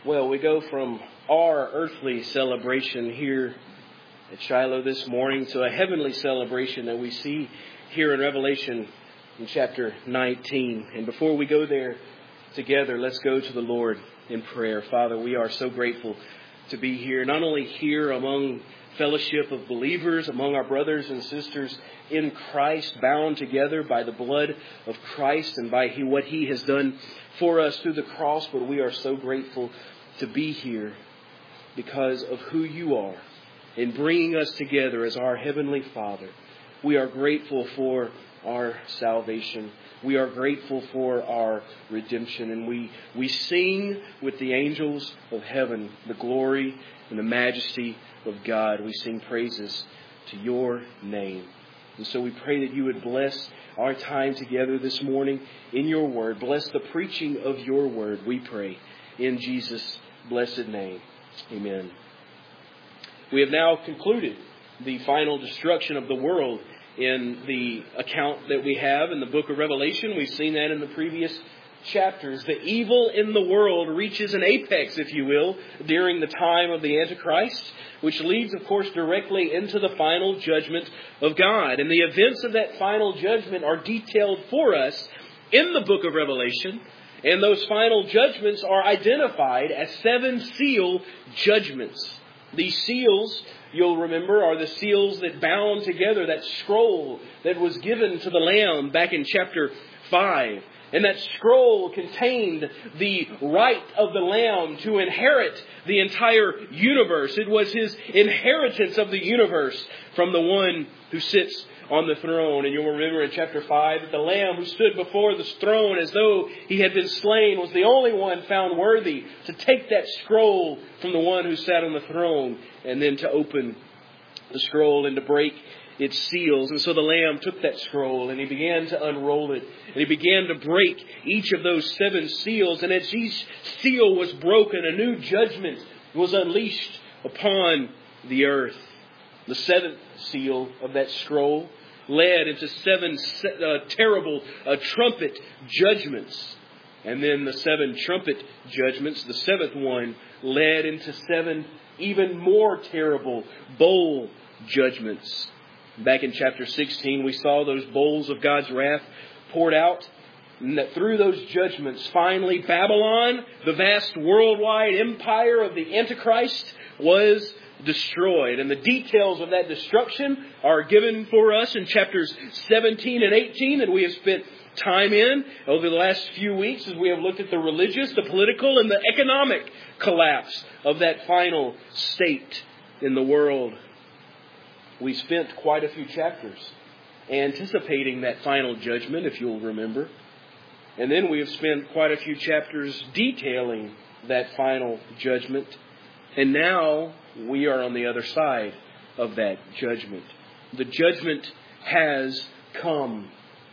Well, we go from our earthly celebration here at Shiloh this morning to a heavenly celebration that we see here in Revelation in chapter 19. And before we go there together, let's go to the Lord in prayer. Father, we are so grateful to be here, not only here among fellowship of believers, among our brothers and sisters in Christ, bound together by the blood of Christ and by what He has done for us through the cross, but we are so grateful to be here because of who You are in bringing us together as our Heavenly Father. We are grateful for our salvation. We are grateful for our redemption. And we sing with the angels of heaven the glory and the majesty of God. We sing praises to Your name. And so we pray that You would bless our time together this morning in Your word. Bless the preaching of Your word, we pray, in Jesus' blessed name. Amen. We have now concluded the final destruction of the world in the account that we have in the book of Revelation. We've seen that in the previous chapters. The evil in the world reaches an apex, if you will, during the time of the Antichrist, which leads, of course, directly into the final judgment of God. And the events of that final judgment are detailed for us in the book of Revelation. And those final judgments are identified as 7 seal judgments. These seals, you'll remember, are the seals that bound together that scroll that was given to the Lamb back in chapter 5. And that scroll contained the right of the Lamb to inherit the entire universe. It was His inheritance of the universe from the one who sits on the throne. And you'll remember in chapter 5 that the Lamb who stood before the throne as though He had been slain was the only one found worthy to take that scroll from the one who sat on the throne and then to open the scroll and to break its seals. And so the Lamb took that scroll and He began to unroll it. And He began to break each of those 7 seals. And as each seal was broken, a new judgment was unleashed upon the earth. The 7th seal of that scroll led into 7 terrible trumpet judgments. And then the 7 trumpet judgments, the 7th one, led into 7 even more terrible bowl judgments. Back in chapter 16, we saw those bowls of God's wrath poured out. And that through those judgments, finally, Babylon, the vast worldwide empire of the Antichrist, was destroyed. And the details of that destruction are given for us in chapters 17 and 18 that we have spent time in over the last few weeks as we have looked at the religious, the political, and the economic collapse of that final state in the world. We spent quite a few chapters anticipating that final judgment, if you'll remember. And then we have spent quite a few chapters detailing that final judgment. And now we are on the other side of that judgment. The judgment has come.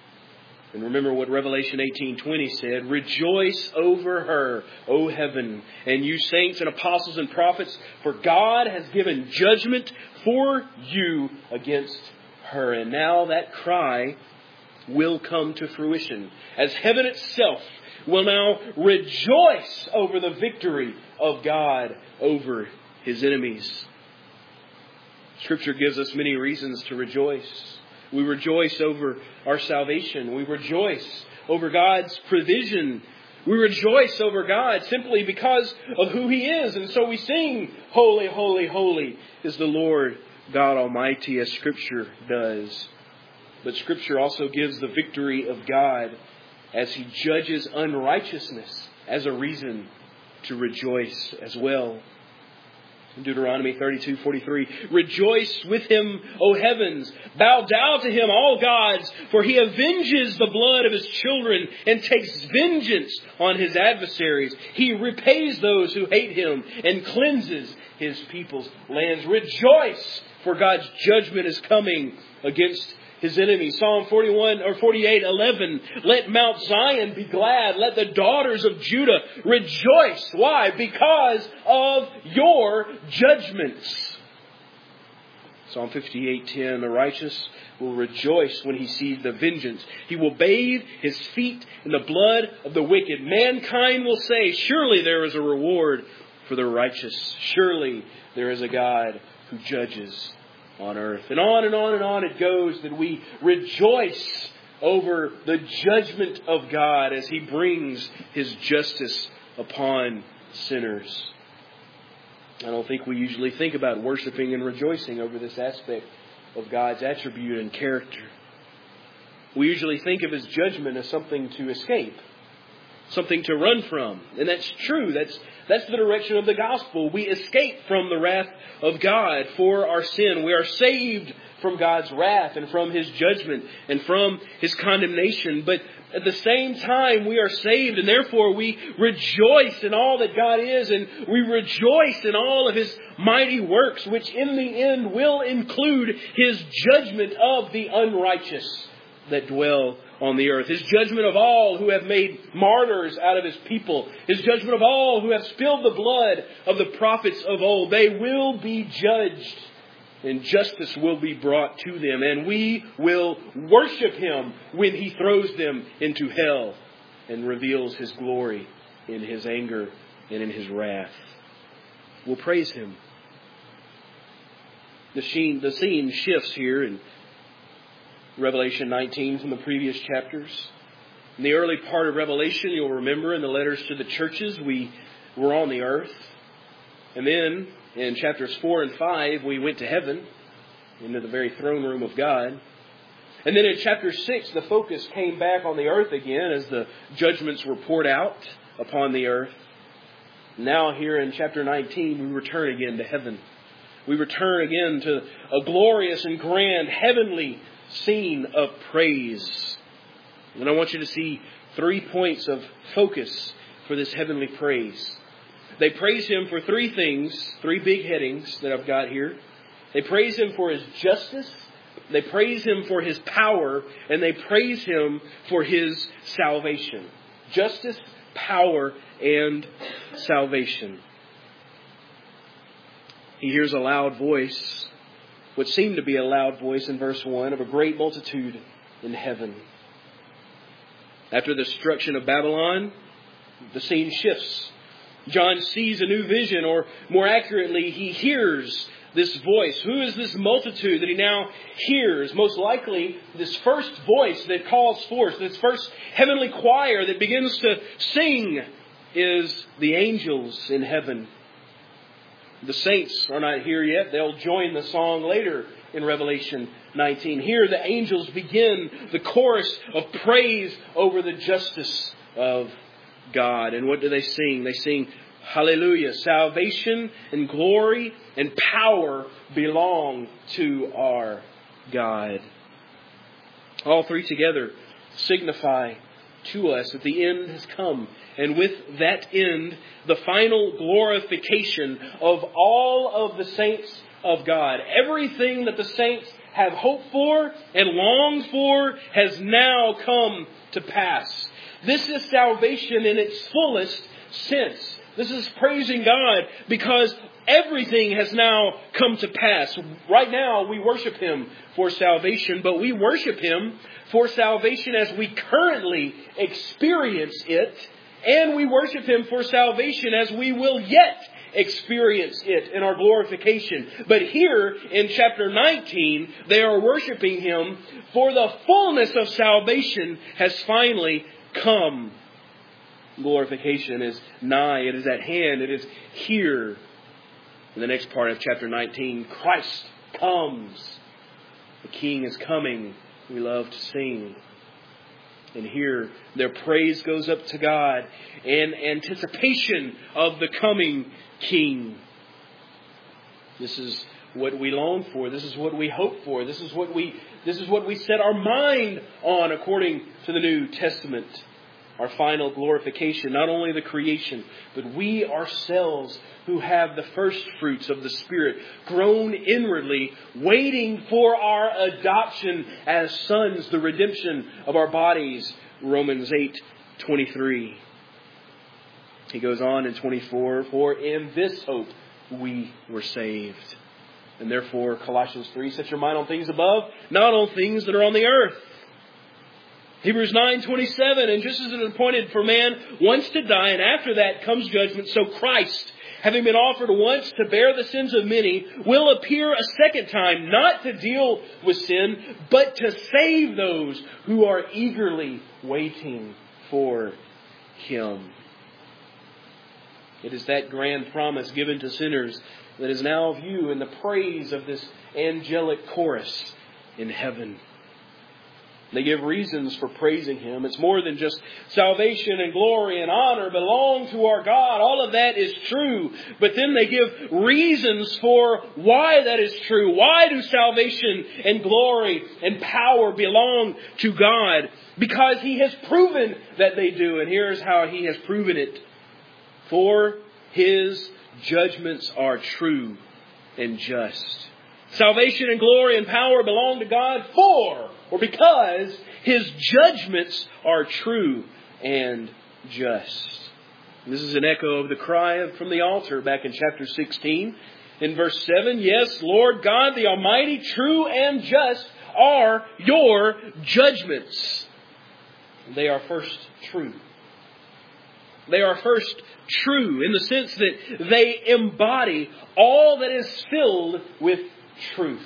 And remember what Revelation 18:20 said, "Rejoice over her, O heaven, and you saints and apostles and prophets, for God has given judgment for you against her." And now that cry will come to fruition, as heaven itself will now rejoice over the victory of God over His enemies. Scripture gives us many reasons to rejoice. We rejoice over our salvation. We rejoice over God's provision. We rejoice over God simply because of who He is. And so we sing, "Holy, holy, holy is the Lord God Almighty," as Scripture does. But Scripture also gives the victory of God as He judges unrighteousness as a reason to rejoice as well. Deuteronomy 32:43, "Rejoice with Him, O heavens. Bow down to Him, all gods, for He avenges the blood of His children and takes vengeance on His adversaries. He repays those who hate Him and cleanses His people's lands." Rejoice, for God's judgment is coming against His enemies. Psalm 48:11, "Let Mount Zion be glad. Let the daughters of Judah rejoice." Why? Because of your judgments. Psalm 58:10, "The righteous will rejoice when he sees the vengeance. He will bathe his feet in the blood of the wicked. Mankind will say, surely there is a reward for the righteous. Surely there is a God who judges on earth. And on and on and on it goes, that we rejoice over the judgment of God as He brings His justice upon sinners. I don't think we usually think about worshiping and rejoicing over this aspect of God's attribute and character. We usually think of His judgment as something to escape, something to run from. And that's true. That's the direction of the gospel. We escape from the wrath of God for our sin. We are saved from God's wrath and from His judgment and from His condemnation. But at the same time, we are saved, and therefore we rejoice in all that God is, and we rejoice in all of His mighty works, which in the end will include His judgment of the unrighteous that dwell on the earth. His judgment of all who have made martyrs out of His people. His judgment of all who have spilled the blood of the prophets of old. They will be judged, and justice will be brought to them. And we will worship Him when He throws them into hell and reveals His glory in His anger and in His wrath. We'll praise Him. The scene shifts here in Revelation 19 from the previous chapters. In the early part of Revelation, you'll remember in the letters to the churches, we were on the earth. And then in chapters 4 and 5, we went to heaven, into the very throne room of God. And then in chapter 6, the focus came back on the earth again as the judgments were poured out upon the earth. Now here in chapter 19, we return again to heaven. We return again to a glorious and grand heavenly scene of praise. And I want you to see 3 points of focus for this heavenly praise. They praise Him for 3 things, 3 big headings that I've got here. They praise Him for His justice, they praise Him for His power, and they praise Him for His salvation. Justice, power, and salvation. He hears a loud voice, what seemed to be a loud voice in verse 1, of a great multitude in heaven. After the destruction of Babylon, the scene shifts. John sees a new vision, or more accurately, he hears this voice. Who is this multitude that he now hears? Most likely, this first voice that calls forth, this first heavenly choir that begins to sing, is the angels in heaven. The saints are not here yet. They'll join the song later in Revelation 19. Here the angels begin the chorus of praise over the justice of God. And what do they sing? They sing, hallelujah. Salvation and glory and power belong to our God. All 3 together signify to us that the end has come. And with that end, the final glorification of all of the saints of God. Everything that the saints have hoped for and longed for has now come to pass. This is salvation in its fullest sense. This is praising God because everything has now come to pass. Right now we worship Him for salvation, but we worship Him for salvation as we currently experience it, and we worship Him for salvation as we will yet experience it in our glorification. But here in chapter 19, they are worshiping Him for the fullness of salvation has finally come. Glorification is nigh. It is at hand. It is here. In the next part of chapter 19, Christ comes. The King is coming. We love to sing. And here their praise goes up to God in anticipation of the coming King. This is what we long for. This is what we hope for. This is what we set our mind on according to the New Testament. Our final glorification, not only the creation, but we ourselves who have the first fruits of the Spirit grown inwardly, waiting for our adoption as sons, the redemption of our bodies. Romans 8:23. He goes on in 24, for in this hope we were saved. And therefore, Colossians 3, set your mind on things above, not on things that are on the earth. Hebrews 9:27, and just as it is appointed for man once to die, and after that comes judgment, so Christ, having been offered once to bear the sins of many, will appear a second time, not to deal with sin, but to save those who are eagerly waiting for Him. It is that grand promise given to sinners that is now viewed in the praise of this angelic chorus in heaven. They give reasons for praising Him. It's more than just salvation and glory and honor belong to our God. All of that is true. But then they give reasons for why that is true. Why do salvation and glory and power belong to God? Because He has proven that they do. And here's how He has proven it. For His judgments are true and just. Salvation and glory and power belong to God or because His judgments are true and just. This is an echo of the cry from the altar back in chapter 16. In verse 7, yes, Lord God, the Almighty, true and just are your judgments. They are first true. They are first true in the sense that they embody all that is filled with truth.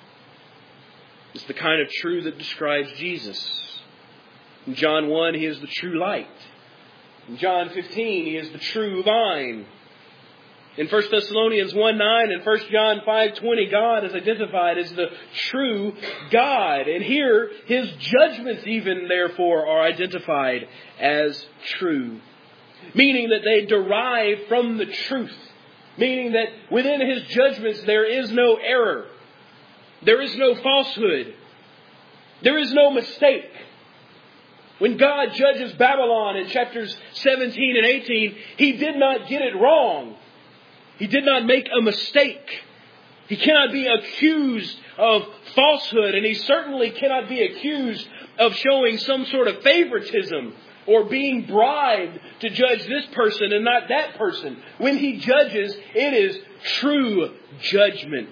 It's the kind of truth that describes Jesus. In John 1, He is the true light. In John 15, He is the true vine. In 1 Thessalonians 1:9 and 1 John 5:20, God is identified as the true God. And here, His judgments even, therefore, are identified as true. Meaning that they derive from the truth. Meaning that within His judgments there is no error. There is no falsehood. There is no mistake. When God judges Babylon in chapters 17 and 18, He did not get it wrong. He did not make a mistake. He cannot be accused of falsehood, and He certainly cannot be accused of showing some sort of favoritism or being bribed to judge this person and not that person. When He judges, it is true judgment.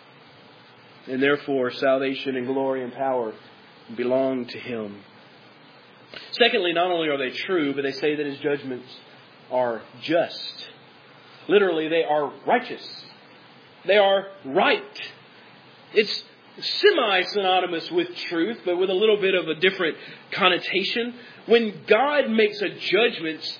And therefore, salvation and glory and power belong to Him. Secondly, not only are they true, but they say that His judgments are just. Literally, they are righteous. They are right. It's semi-synonymous with truth, but with a little bit of a different connotation. When God makes a judgment,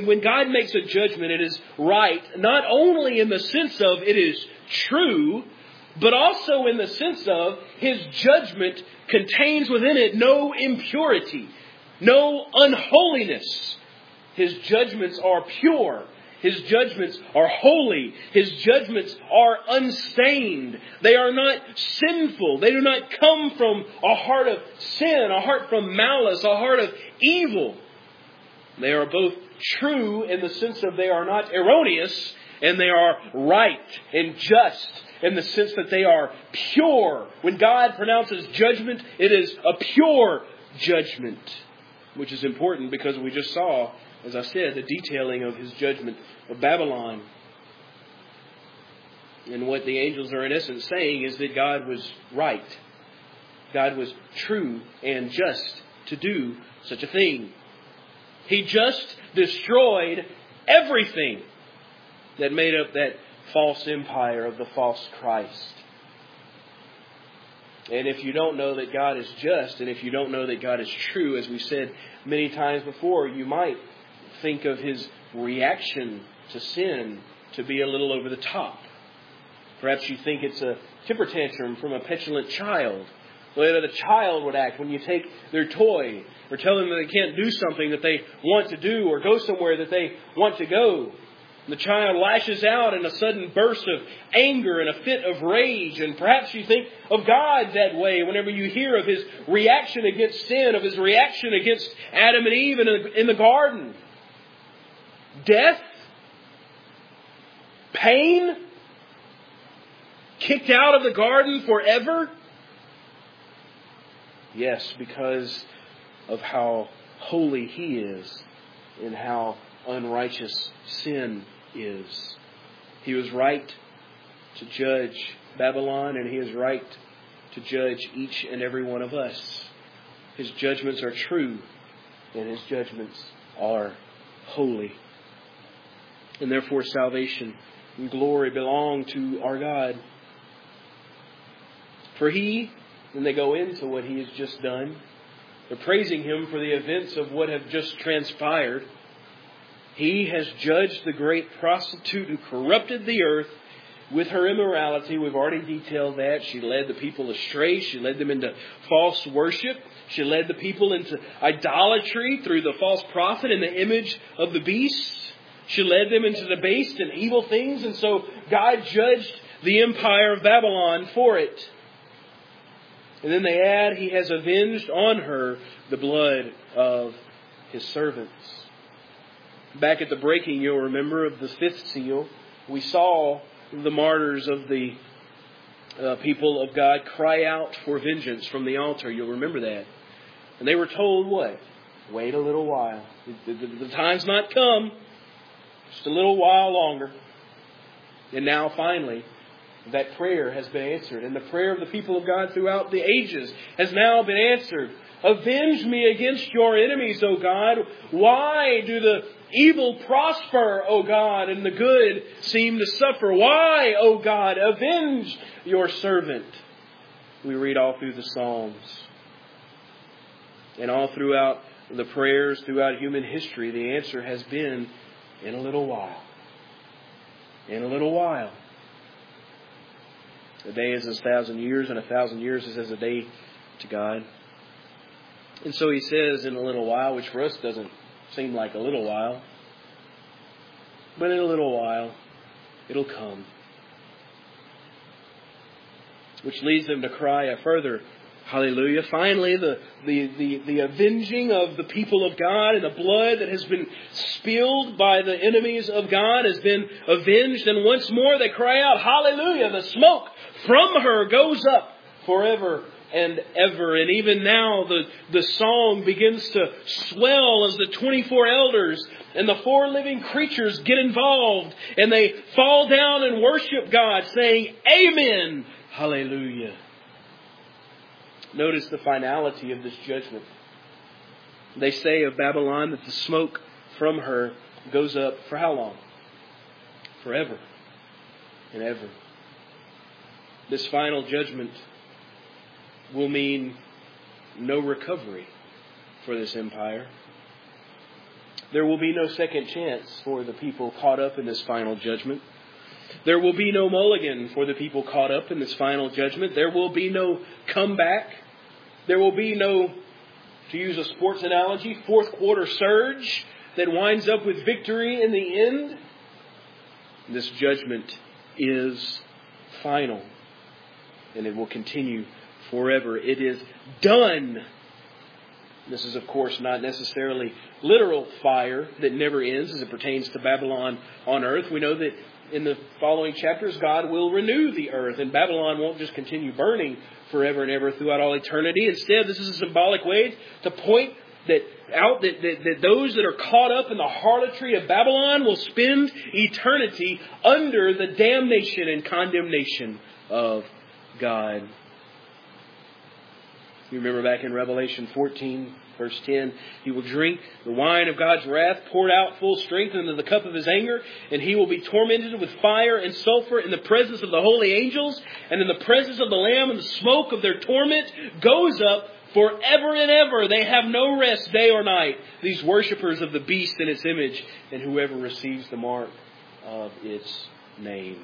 it is right, not only in the sense of it is true, but also in the sense of His judgment contains within it no impurity, no unholiness. His judgments are pure. His judgments are holy. His judgments are unstained. They are not sinful. They do not come from a heart of sin, a heart from malice, a heart of evil. They are both true in the sense of they are not erroneous, and they are right and just in the sense that they are pure. When God pronounces judgment, it is a pure judgment, which is important because we just saw, as I said, the detailing of His judgment of Babylon. And what the angels are in essence saying is that God was right. God was true and just to do such a thing. He just destroyed everything that made up that false empire of the false Christ. And if you don't know that God is just, and if you don't know that God is true, as we said many times before, you might think of His reaction to sin to be a little over the top. Perhaps you think it's a temper tantrum from a petulant child. The way that a child would act when you take their toy or tell them that they can't do something that they want to do or go somewhere that they want to go. The child lashes out in a sudden burst of anger and a fit of rage. And perhaps you think of God that way whenever you hear of His reaction against sin, of His reaction against Adam and Eve in the garden. Death, pain, kicked out of the garden forever. Yes, because of how holy He is and how unrighteous sin is. He was right to judge Babylon, and He is right to judge each and every one of us. His judgments are true, and His judgments are holy. And therefore salvation and glory belong to our God. For He, when they go into what He has just done, they're praising Him for the events of what have just transpired. He has judged the great prostitute who corrupted the earth with her immorality. We've already detailed that. She led the people astray. She led them into false worship. She led the people into idolatry through the false prophet in the image of the beast. She led them into debased and evil things. And so God judged the empire of Babylon for it. And then they add, He has avenged on her the blood of His servants. Back at the breaking, you'll remember, of the fifth seal, we saw the martyrs of the people of God cry out for vengeance from the altar. You'll remember that. And they were told what? Wait a little while. The time's not come. Just a little while longer. And now finally, that prayer has been answered. And the prayer of the people of God throughout the ages has now been answered. Avenge me against your enemies, O God. Why do the evil prosper, O God, and the good seem to suffer? Why, O God, avenge your servant? We read all through the Psalms. And all throughout the prayers, throughout human history, the answer has been, in a little while. In a little while. A day is as 1,000 years, and 1,000 years is as a day to God. And so He says, in a little while, which for us doesn't seem like a little while. But in a little while, it'll come. Which leads them to cry a further hallelujah. Finally, the avenging of the people of God and the blood that has been spilled by the enemies of God has been avenged. And once more they cry out, hallelujah. The smoke from her goes up forever and ever. And even now the song begins to swell as the 24 elders and the 4 living creatures get involved. And they fall down and worship God, saying, Amen. Hallelujah. Notice the finality of this judgment. They say of Babylon that the smoke from her goes up for how long? Forever and ever. This final judgment will mean no recovery for this empire. There will be no second chance for the people caught up in this final judgment. There will be no mulligan for the people caught up in this final judgment. There will be no comeback. There will be no, to use a sports analogy, fourth quarter surge that winds up with victory in the end. This judgment is final, and it will continue forever. It is done. This is, of course, not necessarily literal fire that never ends as it pertains to Babylon on earth. We know that in the following chapters, God will renew the earth, and Babylon won't just continue burning forever and ever throughout all eternity. Instead, this is a symbolic way to point that those that are caught up in the harlotry of Babylon will spend eternity under the damnation and condemnation of God. You remember back in Revelation 14, verse 10, He will drink the wine of God's wrath poured out full strength into the cup of His anger, and He will be tormented with fire and sulfur in the presence of the holy angels and in the presence of the Lamb, and the smoke of their torment goes up forever and ever. They have no rest day or night, these worshippers of the beast and its image, and whoever receives the mark of its name.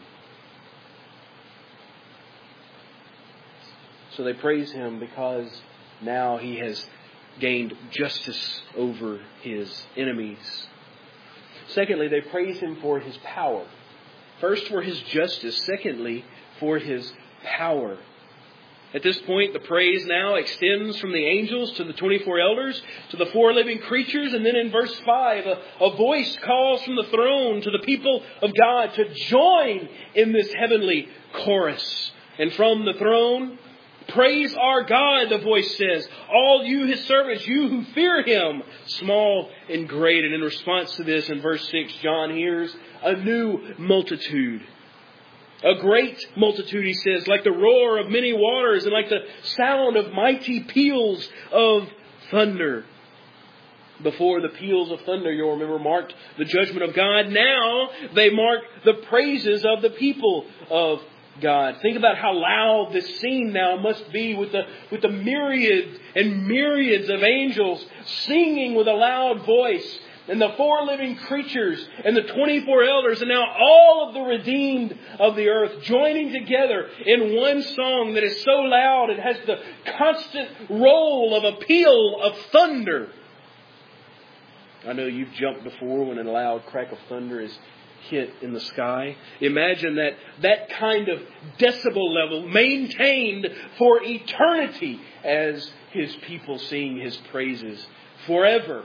So they praise Him because now He has gained justice over His enemies. Secondly, they praise Him for His power. First, for His justice. Secondly, for His power. At this point, the praise now extends from the angels to the 24 elders, to the 4 living creatures. And then in verse 5, a voice calls from the throne to the people of God to join in this heavenly chorus. And from the throne, praise our God, the voice says, all you His servants, you who fear Him, small and great. And in response to this, in verse 6, John hears a new multitude. A great multitude, he says, like the roar of many waters and like the sound of mighty peals of thunder. Before, the peals of thunder, you'll remember, marked the judgment of God. Now they mark the praises of the people of God. Think about how loud this scene now must be with the myriads and myriads of angels singing with a loud voice, and the 4 living creatures and the 24 elders, and now all of the redeemed of the earth joining together in one song that is so loud it has the constant roll of a peal of thunder. I know you've jumped before when a loud crack of thunder is hit in the sky. Imagine that kind of decibel level maintained for eternity as His people sing His praises forever.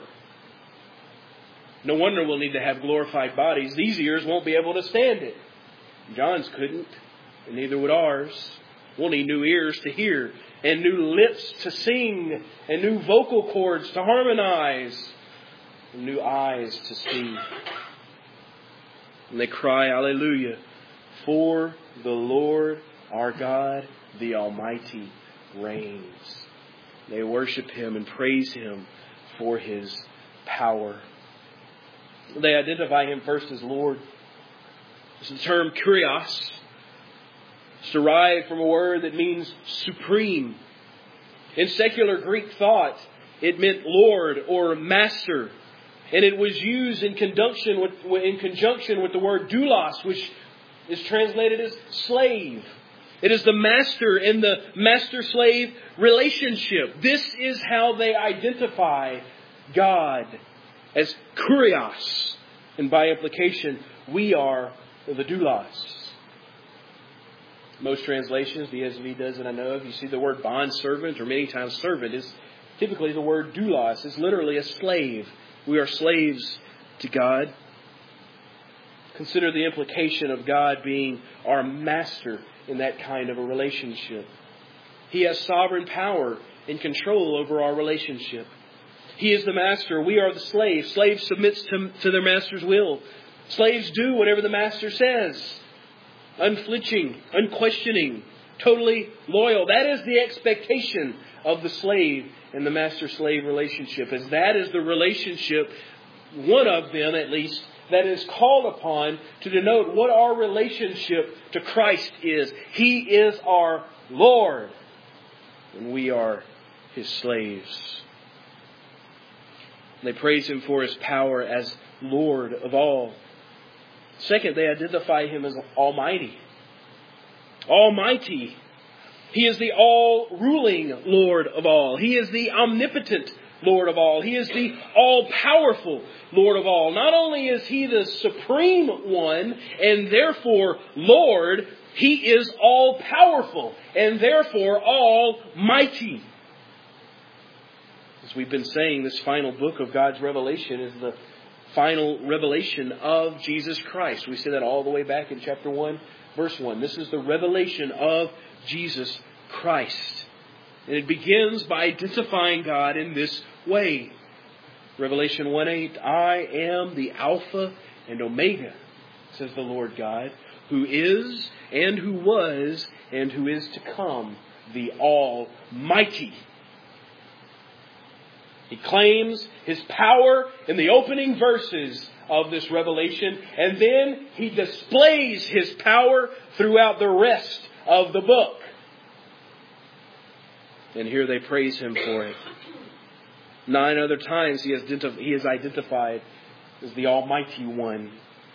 No wonder we'll need to have glorified bodies. These ears won't be able to stand it. John's couldn't, and neither would ours. We'll need new ears to hear, and new lips to sing, and new vocal cords to harmonize, and new eyes to see. And they cry, Alleluia, for the Lord our God, the Almighty, reigns. They worship Him and praise Him for His power. They identify Him first as Lord. The term kurios is derived from a word that means supreme. In secular Greek thought, it meant Lord or Master. And it was used in conjunction with the word doulos, which is translated as slave. It is the master and the master-slave relationship. This is how they identify God, as kurios. And by implication, we are the doulos. Most translations, the ESV does it, I know, if you see the word bondservant, or many times servant, is typically the word doulos. It's literally a slave. We are slaves to God. Consider the implication of God being our master in that kind of a relationship. He has sovereign power and control over our relationship. He is the master. We are the slave. Slaves submit to their master's will. Slaves do whatever the master says. Unflinching, unquestioning, totally loyal. That is the expectation of the slave in the master-slave relationship, as that is the relationship, one of them at least, that is called upon to denote what our relationship to Christ is. He is our Lord, and we are His slaves. They praise Him for His power as Lord of all. Second, they identify Him as Almighty. Almighty. He is the all-ruling Lord of all. He is the omnipotent Lord of all. He is the all-powerful Lord of all. Not only is He the supreme one and therefore Lord, He is all-powerful and therefore almighty. As we've been saying, this final book of God's revelation is the final revelation of Jesus Christ. We say that all the way back in chapter 1, verse 1. This is the revelation of Jesus Christ. And it begins by identifying God in this way. Revelation 1:8, I am the Alpha and Omega, says the Lord God, who is and who was and who is to come, the Almighty. He claims His power in the opening verses of this revelation, and then He displays His power throughout the rest of the book. And here they praise Him for it. 9 other times He is identified as the Almighty One,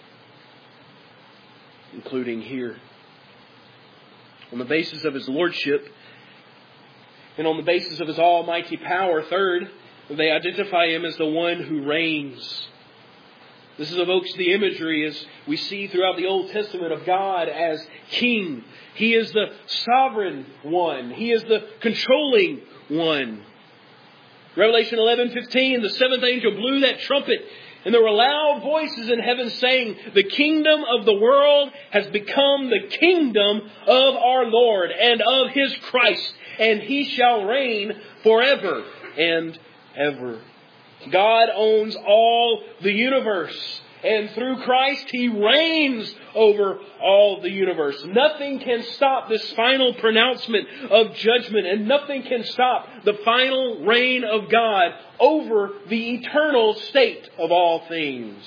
including here. On the basis of His Lordship and on the basis of His almighty power, third, they identify Him as the one who reigns. This evokes the imagery, as we see throughout the Old Testament, of God as King. He is the sovereign one. He is the controlling one. Revelation 11:15, the seventh angel blew that trumpet, and there were loud voices in heaven saying, the kingdom of the world has become the kingdom of our Lord and of His Christ, and He shall reign forever and ever. God owns all the universe, And through Christ, He reigns over all the universe. Nothing can stop this final pronouncement of judgment, and nothing can stop the final reign of God over the eternal state of all things.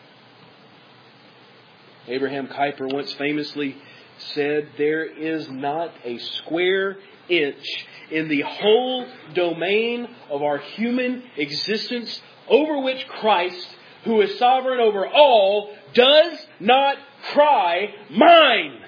Abraham Kuyper once famously said, "There is not a square inch in the whole domain of our human existence over which Christ, who is sovereign over all, does not cry, 'Mine!'"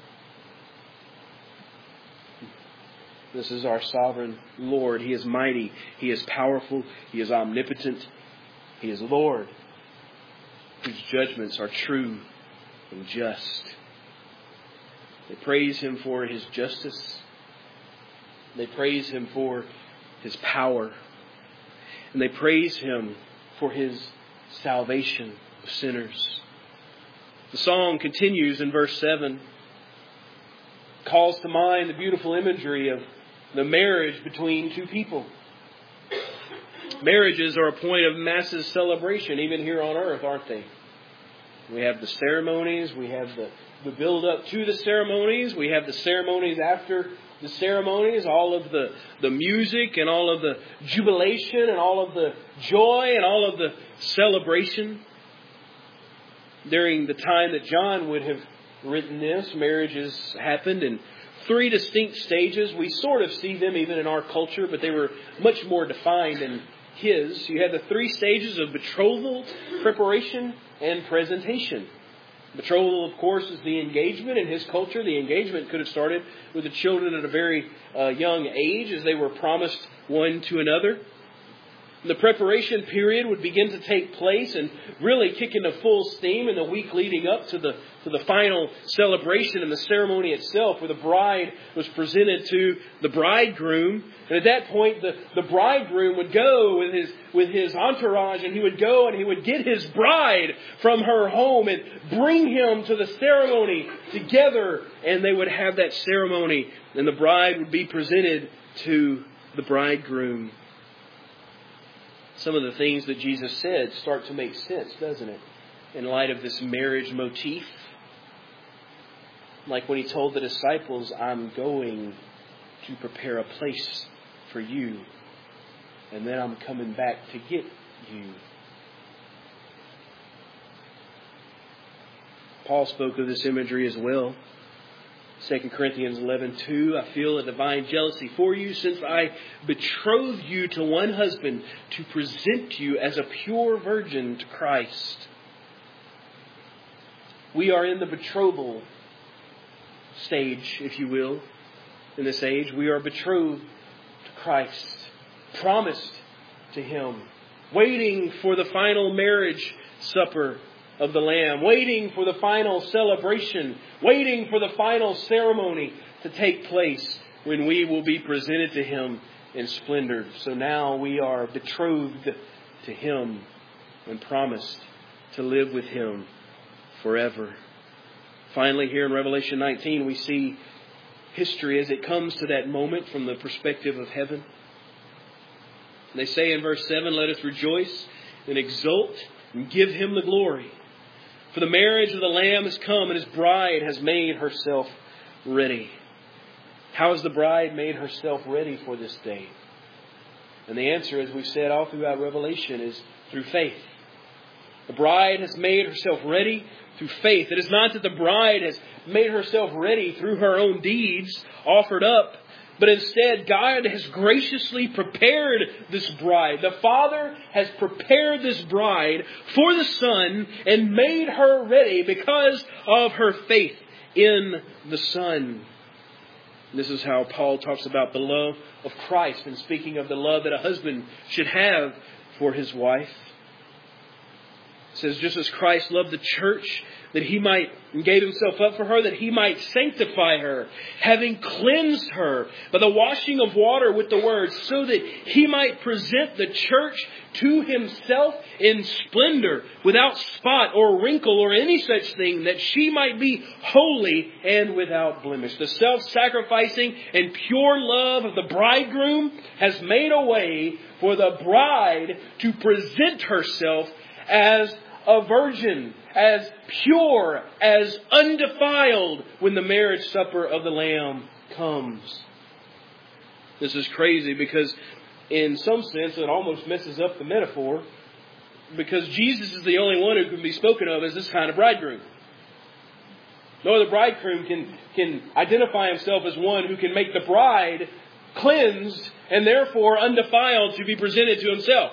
This is our sovereign Lord. He is mighty. He is powerful. He is omnipotent. He is Lord, whose judgments are true and just. They praise Him for His justice. They praise Him for His power. And they praise Him for His salvation of sinners. The song continues in verse 7. Calls to mind the beautiful imagery of the marriage between two people. Marriages are a point of massive celebration, even here on earth, aren't they? We have the ceremonies, we have the build up to the ceremonies, we have the ceremonies after the ceremonies, all of the music and all of the jubilation and all of the joy and all of the celebration. During the time that John would have written this, marriages happened in 3 distinct stages. We sort of see them even in our culture, but they were much more defined in his. You had the 3 stages of betrothal, preparation, and presentation. Betrothal, of course, is the engagement. In his culture, the engagement could have started with the children at a very young age as they were promised one to another. The preparation period would begin to take place and really kick into full steam in the week leading up to the final celebration and the ceremony itself, where the bride was presented to the bridegroom. And at that point, the bridegroom would go with his entourage, and he would go and he would get his bride from her home and bring him to the ceremony together. And they would have that ceremony, and the bride would be presented to the bridegroom. Some of the things that Jesus said start to make sense, doesn't it? In light of this marriage motif. Like when He told the disciples, "I'm going to prepare a place for you. And then I'm coming back to get you." Paul spoke of this imagery as well. 2 Corinthians 11:2, "I feel a divine jealousy for you, since I betrothed you to one husband to present you as a pure virgin to Christ." We are in the betrothal stage, if you will, in this age. We are betrothed to Christ, promised to Him, waiting for the final marriage supper of the Lamb, waiting for the final celebration, waiting for the final ceremony to take place when we will be presented to Him in splendor. So now we are betrothed to Him and promised to live with Him forever. Finally, here in Revelation 19, we see history as it comes to that moment from the perspective of heaven. They say in verse 7, "Let us rejoice and exult and give Him the glory. For the marriage of the Lamb has come, and His bride has made herself ready." How has the bride made herself ready for this day? And the answer, as we've said all throughout Revelation, is through faith. The bride has made herself ready through faith. It is not that the bride has made herself ready through her own deeds offered up, but instead, God has graciously prepared this bride. The Father has prepared this bride for the Son and made her ready because of her faith in the Son. This is how Paul talks about the love of Christ and speaking of the love that a husband should have for his wife. It says, just as Christ loved the church, that He might, and gave Himself up for her, that He might sanctify her, having cleansed her by the washing of water with the word, so that He might present the church to Himself in splendor, without spot or wrinkle or any such thing, that she might be holy and without blemish. The self-sacrificing and pure love of the bridegroom has made a way for the bride to present herself as a virgin, as pure, as undefiled when the marriage supper of the Lamb comes. This is crazy because in some sense it almost messes up the metaphor, because Jesus is the only one who can be spoken of as this kind of bridegroom. No other bridegroom can identify himself as one who can make the bride cleansed and therefore undefiled to be presented to himself.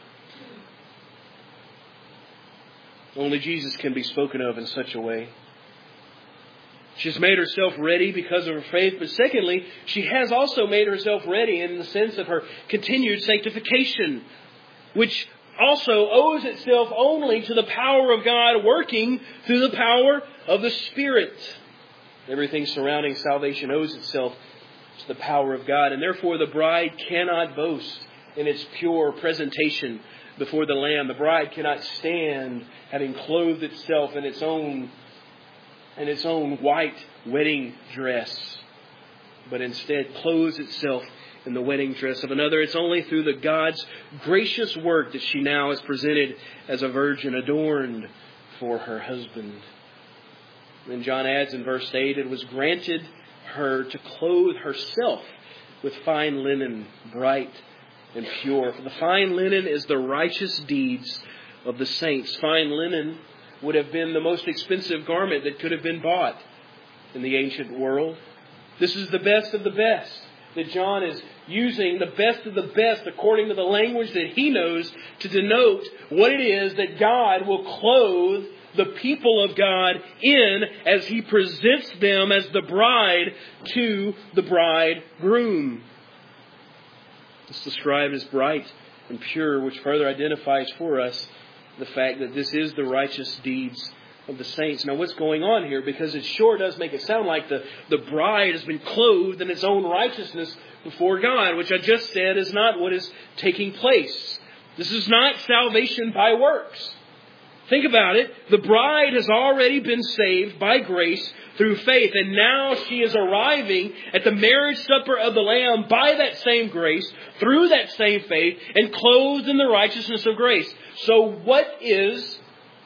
Only Jesus can be spoken of in such a way. She's made herself ready because of her faith, but secondly, she has also made herself ready in the sense of her continued sanctification, which also owes itself only to the power of God working through the power of the Spirit. Everything surrounding salvation owes itself to the power of God, and therefore the bride cannot boast in its pure presentation before the Lamb. The bride cannot stand having clothed itself in its own white wedding dress, but instead clothes itself in the wedding dress of another. It's only through the God's gracious work that she now is presented as a virgin adorned for her husband. And John adds in verse 8, it was granted her to clothe herself with fine linen, bright and pure. For the fine linen is the righteous deeds of the saints. Fine linen would have been the most expensive garment that could have been bought in the ancient world. This is the best of the best that John is using, the best of the best according to the language that he knows to denote what it is that God will clothe the people of God in as he presents them as the bride to the bridegroom. It's described as bright and pure, which further identifies for us the fact that this is the righteous deeds of the saints. Now, what's going on here? Because it sure does make it sound like the bride has been clothed in its own righteousness before God, which I just said is not what is taking place. This is not salvation by works. Think about it. The bride has already been saved by grace through faith, and now she is arriving at the marriage supper of the Lamb by that same grace, through that same faith, and clothed in the righteousness of grace. So what is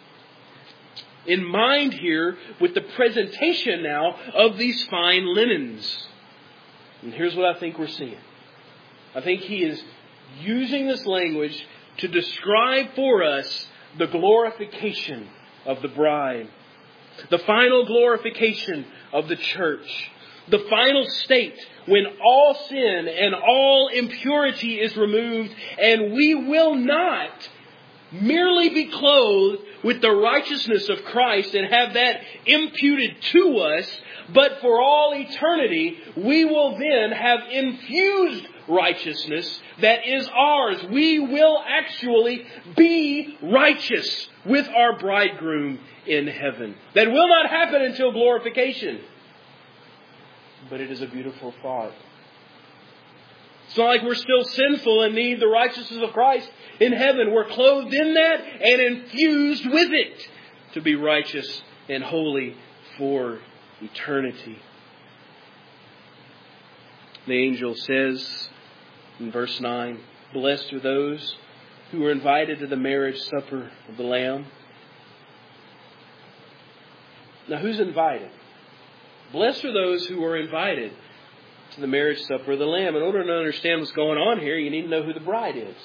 in mind here with the presentation now of these fine linens? And here's what I think we're seeing. I think he is using this language to describe for us the glorification of the bride, the final glorification of the church, the final state when all sin and all impurity is removed, and we will not merely be clothed with the righteousness of Christ and have that imputed to us, but for all eternity, we will then have infused righteousness that is ours. We will actually be righteous with our bridegroom in heaven. That will not happen until glorification. But it is a beautiful thought. It's not like we're still sinful and need the righteousness of Christ in heaven. We're clothed in that and infused with it to be righteous and holy for eternity. The angel says in verse 9, blessed are those who are invited to the marriage supper of the Lamb. Now, who's invited? Blessed are those who are invited to the marriage supper of the Lamb. In order to understand what's going on here, you need to know who the bride is.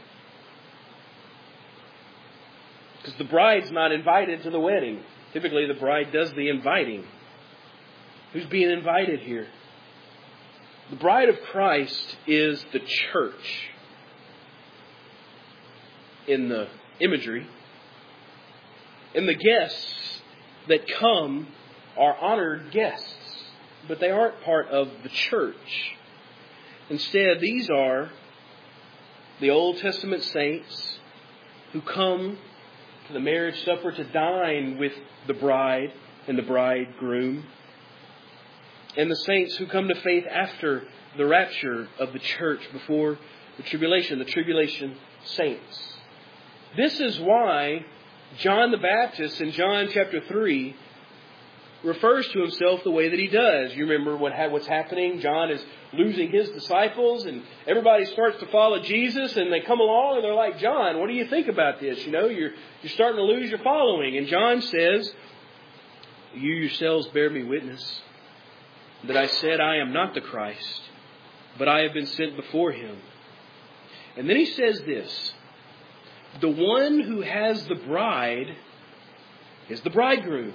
Because the bride's not invited to the wedding. Typically, the bride does the inviting. Who's being invited here? The bride of Christ is the church in the imagery. And the guests that come are honored guests, but they aren't part of the church. Instead, these are the Old Testament saints who come to the marriage supper to dine with the bride and the bridegroom, and the saints who come to faith after the rapture of the church before the tribulation saints. This is why John the Baptist in John chapter 3 refers to himself the way that he does. You remember what's happening? John is losing his disciples, and everybody starts to follow Jesus, and they come along and they're like, John, what do you think about this? You're starting to lose your following. And John says, you yourselves bear me witness that I said I am not the Christ, but I have been sent before him. And then he says this, the one who has the bride is the bridegroom.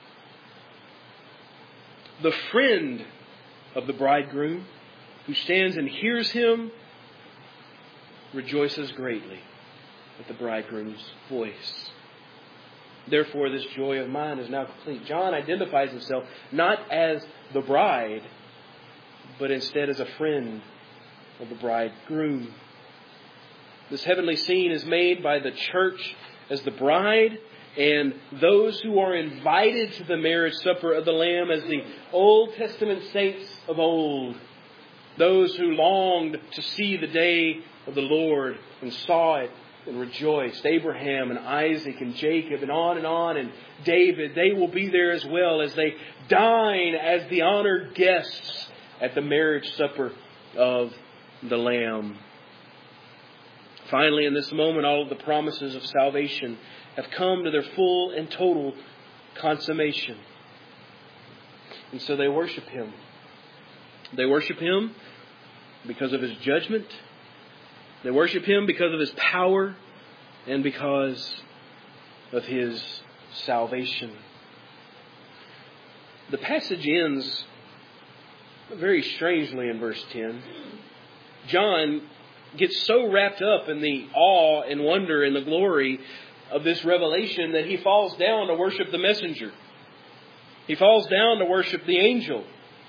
The friend of the bridegroom who stands and hears him rejoices greatly at the bridegroom's voice. Therefore, this joy of mine is now complete. John identifies himself not as the bride, but instead as a friend of the bridegroom. This heavenly scene is made by the church as the bride, and those who are invited to the marriage supper of the Lamb as the Old Testament saints of old. Those who longed to see the day of the Lord and saw it and rejoiced. Abraham and Isaac and Jacob and David, they will be there as well as they dine as the honored guests at the marriage supper of the Lamb. Finally, in this moment, all of the promises of salvation have come to their full and total consummation. And so they worship Him. They worship Him because of His judgment. They worship Him because of His power and because of His salvation. The passage ends very strangely in verse 10. John gets so wrapped up in the awe and wonder and the glory of this revelation that he falls down to worship the messenger. He falls down to worship the angel.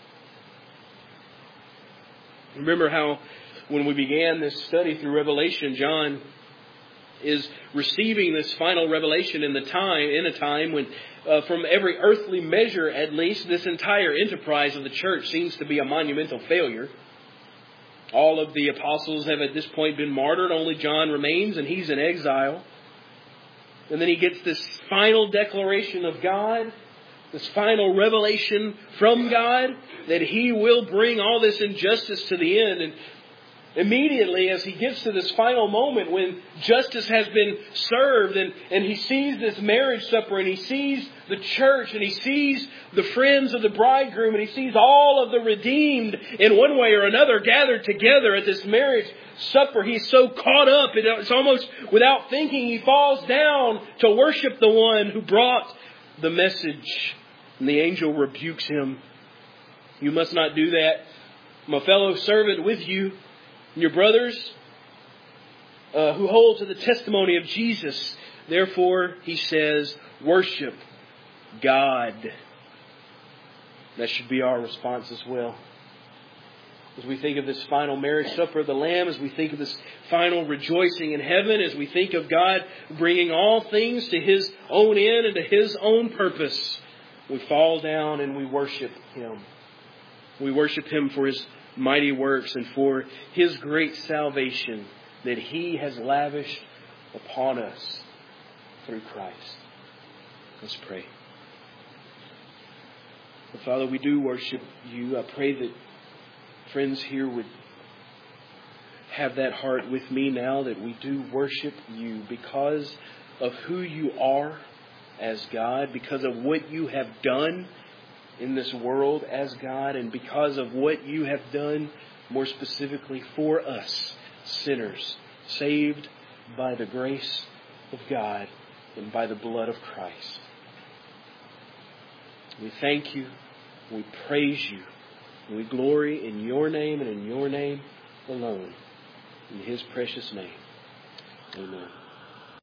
Remember how when we began this study through Revelation, John is receiving this final revelation in a time when, from every earthly measure at least, this entire enterprise of the church seems to be a monumental failure. All of the apostles have at this point been martyred. Only John remains, and he's in exile. And then he gets this final declaration of God, this final revelation from God, that He will bring all this injustice to the end. And immediately, as he gets to this final moment when justice has been served and he sees this marriage supper and he sees the church and he sees the friends of the bridegroom and he sees all of the redeemed in one way or another gathered together at this marriage supper, he's so caught up, it's almost without thinking, he falls down to worship the one who brought the message. And the angel rebukes him. You must not do that. I'm a fellow servant with you and your brothers who hold to the testimony of Jesus. Therefore, he says, worship God. That should be our response as well. As we think of this final marriage supper of the Lamb, as we think of this final rejoicing in heaven, as we think of God bringing all things to His own end and to His own purpose, we fall down and we worship Him. We worship Him for His mighty works and for His great salvation that He has lavished upon us through Christ. Let's pray. Well, Father, we do worship You. I pray that friends here would have that heart with me now, that we do worship You because of who You are as God, because of what You have done in this world as God, and because of what You have done more specifically for us, sinners, saved by the grace of God and by the blood of Christ. We thank You, we praise You, and we glory in Your name and in Your name alone. In His precious name. Amen.